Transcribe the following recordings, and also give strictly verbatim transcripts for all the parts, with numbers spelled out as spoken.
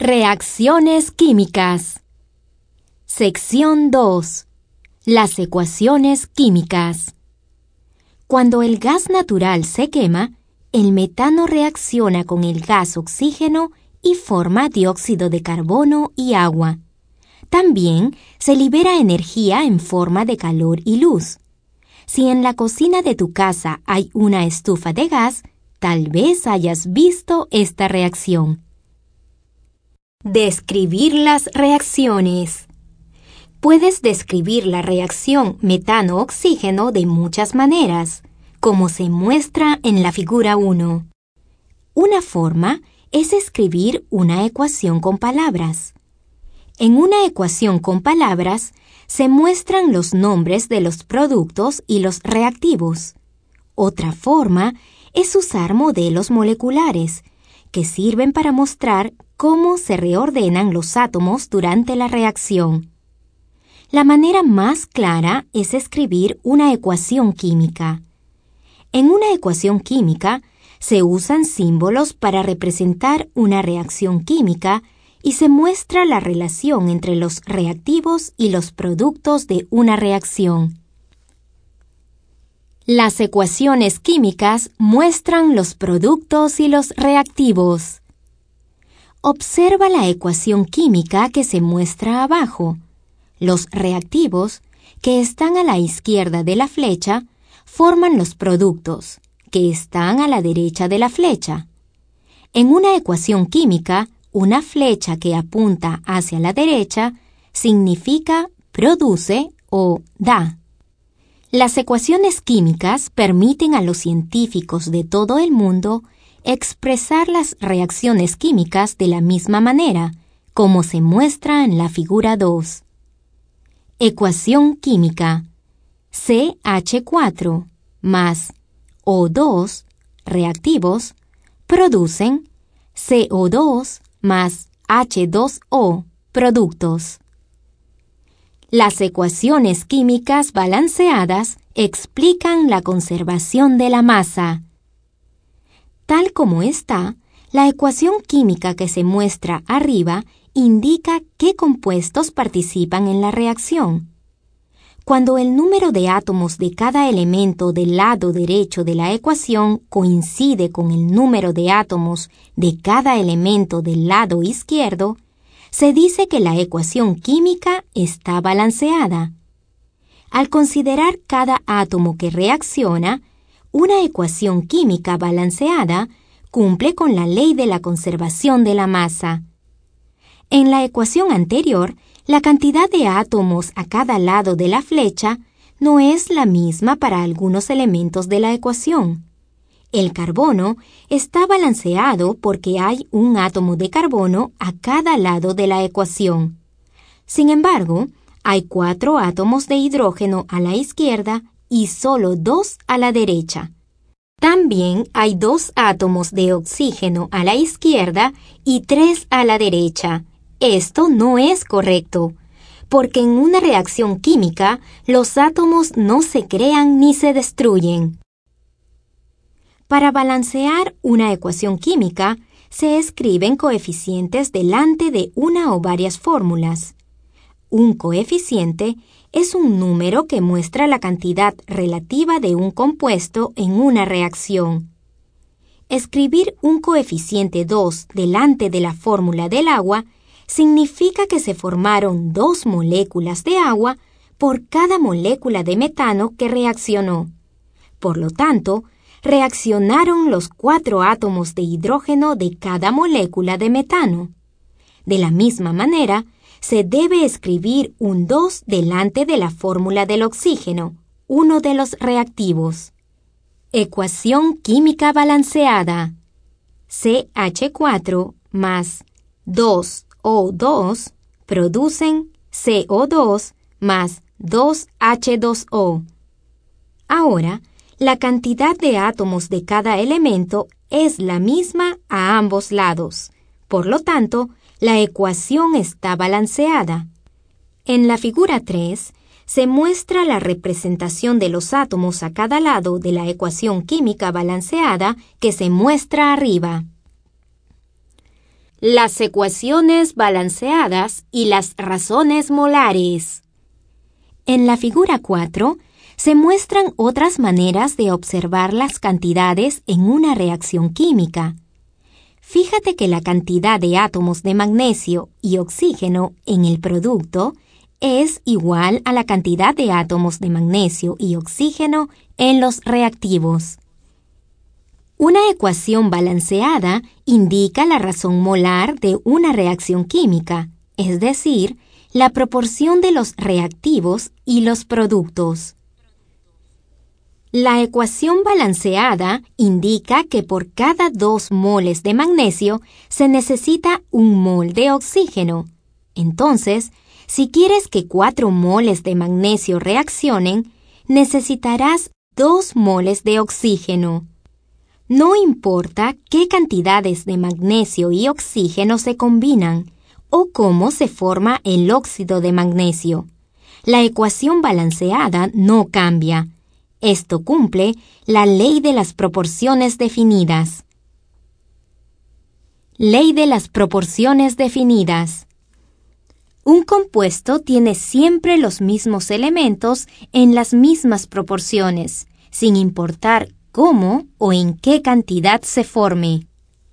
Reacciones químicas. Sección dos. Las ecuaciones químicas. Cuando el gas natural se quema, el metano reacciona con el gas oxígeno y forma dióxido de carbono y agua. También se libera energía en forma de calor y luz. Si en la cocina de tu casa hay una estufa de gas, tal vez hayas visto esta reacción. Describir las reacciones. Puedes describir la reacción metano-oxígeno de muchas maneras, como se muestra en la figura uno. Una forma es escribir una ecuación con palabras. En una ecuación con palabras se muestran los nombres de los productos y los reactivos. Otra forma es usar modelos moleculares, que sirven para mostrar cómo se reordenan los átomos durante la reacción. La manera más clara es escribir una ecuación química. En una ecuación química se usan símbolos para representar una reacción química y se muestra la relación entre los reactivos y los productos de una reacción. Las ecuaciones químicas muestran los productos y los reactivos. Observa la ecuación química que se muestra abajo. Los reactivos, que están a la izquierda de la flecha, forman los productos, que están a la derecha de la flecha. En una ecuación química, una flecha que apunta hacia la derecha significa produce o da. Las ecuaciones químicas permiten a los científicos de todo el mundo expresar las reacciones químicas de la misma manera, como se muestra en la figura dos. Ecuación química. C H cuatro más O dos, reactivos, producen C O dos más H dos O, productos. Las ecuaciones químicas balanceadas explican la conservación de la masa. Tal como está, la ecuación química que se muestra arriba indica qué compuestos participan en la reacción. Cuando el número de átomos de cada elemento del lado derecho de la ecuación coincide con el número de átomos de cada elemento del lado izquierdo, se dice que la ecuación química está balanceada. Al considerar cada átomo que reacciona, una ecuación química balanceada cumple con la ley de la conservación de la masa. En la ecuación anterior, la cantidad de átomos a cada lado de la flecha no es la misma para algunos elementos de la ecuación. El carbono está balanceado porque hay un átomo de carbono a cada lado de la ecuación. Sin embargo, hay cuatro átomos de hidrógeno a la izquierda y solo dos a la derecha. También hay dos átomos de oxígeno a la izquierda y tres a la derecha. Esto no es correcto, porque en una reacción química los átomos no se crean ni se destruyen. Para balancear una ecuación química, se escriben coeficientes delante de una o varias fórmulas. Un coeficiente es un número que muestra la cantidad relativa de un compuesto en una reacción. Escribir un coeficiente dos delante de la fórmula del agua significa que se formaron dos moléculas de agua por cada molécula de metano que reaccionó. Por lo tanto, reaccionaron los cuatro átomos de hidrógeno de cada molécula de metano. De la misma manera, se debe escribir un dos delante de la fórmula del oxígeno, uno de los reactivos. Ecuación química balanceada. C H cuatro más dos O dos producen C O dos más dos H dos O. Ahora, la cantidad de átomos de cada elemento es la misma a ambos lados. Por lo tanto, la ecuación está balanceada. En la figura tres, se muestra la representación de los átomos a cada lado de la ecuación química balanceada que se muestra arriba. las ecuaciones balanceadas y las razones molares. En la figura cuatro se muestran otras maneras de observar las cantidades en una reacción química. Fíjate que la cantidad de átomos de magnesio y oxígeno en el producto es igual a la cantidad de átomos de magnesio y oxígeno en los reactivos. Una ecuación balanceada indica la razón molar de una reacción química, es decir, la proporción de los reactivos y los productos. La ecuación balanceada indica que por cada dos moles de magnesio se necesita un mol de oxígeno. Entonces, si quieres que cuatro moles de magnesio reaccionen, necesitarás dos moles de oxígeno. No importa qué cantidades de magnesio y oxígeno se combinan o cómo se forma el óxido de magnesio. La ecuación balanceada no cambia. Esto cumple la ley de las proporciones definidas. Ley de las proporciones definidas. Un compuesto tiene siempre los mismos elementos en las mismas proporciones, sin importar cómo o en qué cantidad se forme.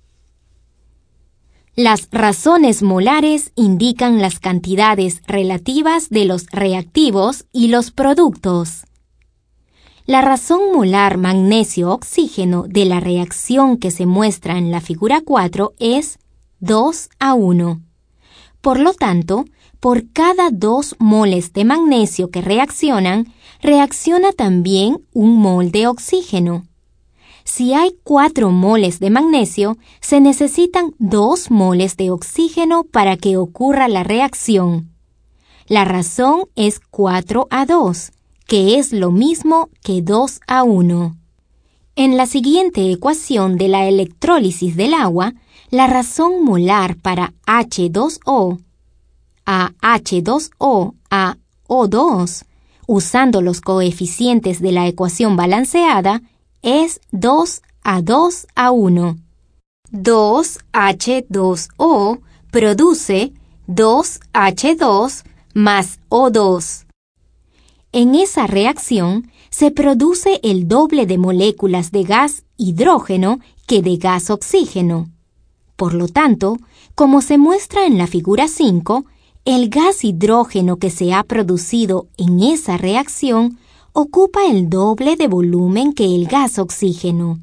Las razones molares indican las cantidades relativas de los reactivos y los productos. La razón molar magnesio-oxígeno de la reacción que se muestra en la figura cuatro es dos a uno. Por lo tanto, por cada dos moles de magnesio que reaccionan, reacciona también un mol de oxígeno. Si hay cuatro moles de magnesio, se necesitan dos moles de oxígeno para que ocurra la reacción. La razón es cuatro a dos, que es lo mismo que dos a uno. En la siguiente ecuación de la electrólisis del agua, la razón molar para hache dos o a hache dos o a O dos, usando los coeficientes de la ecuación balanceada, es dos a dos a uno. dos hache dos o produce dos hache dos más O dos. En esa reacción se produce el doble de moléculas de gas hidrógeno que de gas oxígeno. Por lo tanto, como se muestra en la figura cinco, el gas hidrógeno que se ha producido en esa reacción ocupa el doble de volumen que el gas oxígeno.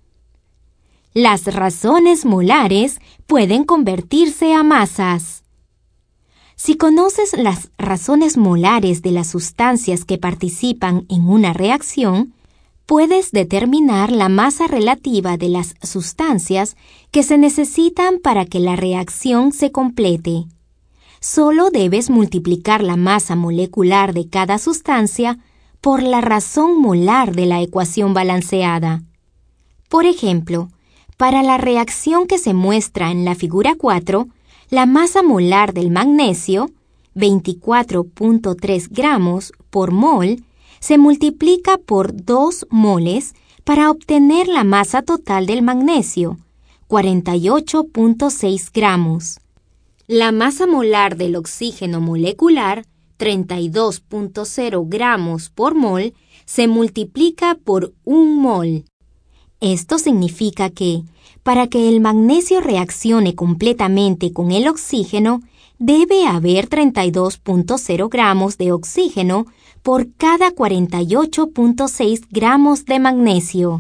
Las razones molares pueden convertirse a masas. Si conoces las razones molares de las sustancias que participan en una reacción, puedes determinar la masa relativa de las sustancias que se necesitan para que la reacción se complete. Solo debes multiplicar la masa molecular de cada sustancia por la razón molar de la ecuación balanceada. Por ejemplo, para la reacción que se muestra en la figura cuatro, la masa molar del magnesio, veinticuatro punto tres gramos por mol, se multiplica por dos moles para obtener la masa total del magnesio, cuarenta y ocho punto seis gramos. La masa molar del oxígeno molecular, treinta y dos punto cero gramos por mol, se multiplica por un mol. Esto significa que, para que el magnesio reaccione completamente con el oxígeno, debe haber treinta y dos punto cero gramos de oxígeno por cada cuarenta y ocho punto seis gramos de magnesio.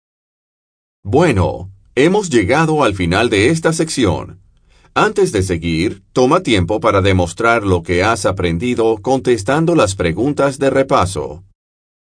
Bueno, hemos llegado al final de esta sección. Antes de seguir, toma tiempo para demostrar lo que has aprendido contestando las preguntas de repaso.